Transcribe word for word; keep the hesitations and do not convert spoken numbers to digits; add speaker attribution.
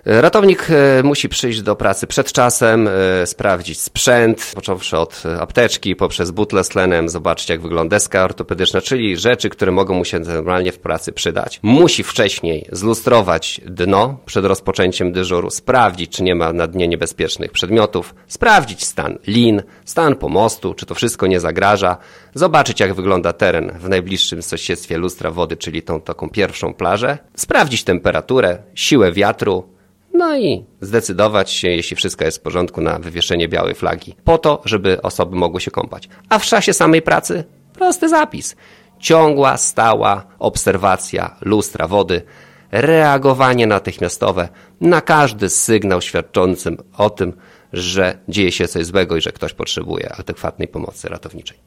Speaker 1: Ratownik musi przyjść do pracy przed czasem, sprawdzić sprzęt, począwszy od apteczki, poprzez butlę z tlenem, zobaczyć jak wygląda deska ortopedyczna, czyli rzeczy, które mogą mu się normalnie w pracy przydać. Musi wcześniej zlustrować dno przed rozpoczęciem dyżuru, sprawdzić, czy nie ma na dnie niebezpiecznych przedmiotów, sprawdzić stan lin, stan pomostu, czy to wszystko nie zagraża, zobaczyć jak wygląda teren w najbliższym sąsiedztwie lustra wody, czyli tą taką pierwszą plażę, sprawdzić temperaturę, siłę wiatru, no i zdecydować się, jeśli wszystko jest w porządku, na wywieszenie białej flagi, po to, żeby osoby mogły się kąpać. A w czasie samej pracy prosty zapis. Ciągła, stała obserwacja lustra wody, reagowanie natychmiastowe na każdy sygnał świadczący o tym, że dzieje się coś złego i że ktoś potrzebuje adekwatnej pomocy ratowniczej.